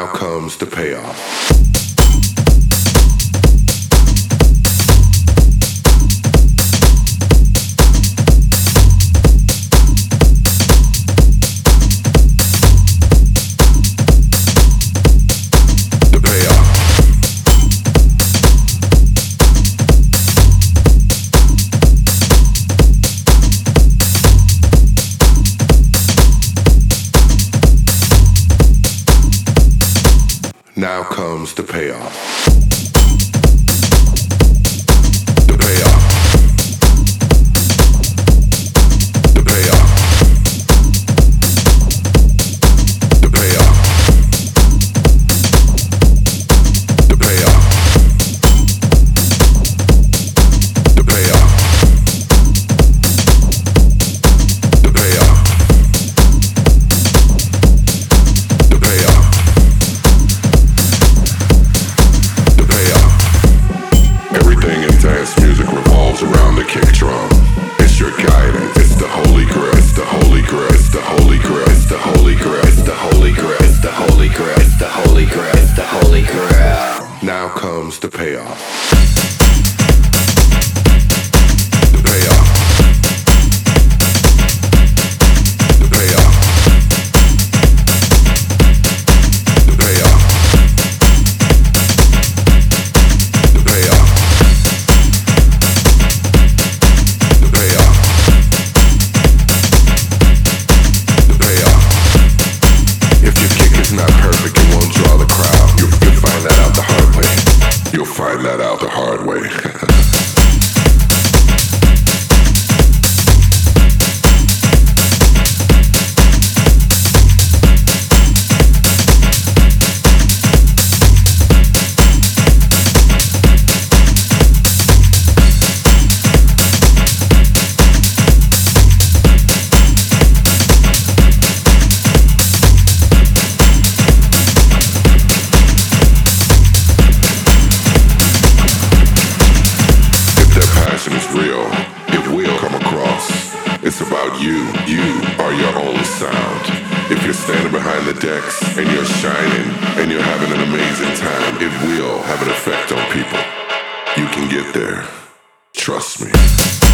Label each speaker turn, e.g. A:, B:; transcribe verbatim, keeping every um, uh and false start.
A: Now comes the payoff. Now comes the payoff. The payoff. The payoff. The payoff. The payoff. The payoff. The payoff. The payoff. Everything in dance music revolves around the kick drum. It's your guidance. It's the holy grail. It's the holy grail. It's the holy grail. It's the holy grail. It's the holy grail. It's the holy grail. It's the holy grail. It's the holy grail. Now comes the payoff. The payoff. The payoff. The payoff. The payoff. The payoff. The payoff. If your kick is not perfect, it won't draw the crowd. You'll, you'll find that out the hard way. You'll find that out the hard way. Is real, it will come across. It's about you, you are your only sound. If you're standing behind the decks and you're shining and you're having an amazing time, it will have an effect on people. You can get there, trust me.